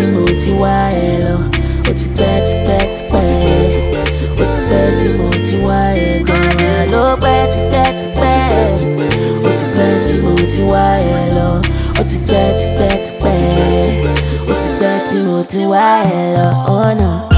mo ti wá ẹ lọ. Ó ti pẹ́ ti pẹ́ ti pẹ́. Ó ti pẹ́ tí mo ti wá ẹ gan-an. Ló pẹ́ ti pẹ́ ti pẹ́. Ó ti pẹ́ tí mo ti wá ẹ lọ. Ó ti pẹ́ ti pẹ́ ti pẹ́. Ó ti pẹ́ tí mo ti wá ẹ lọ. Oh no.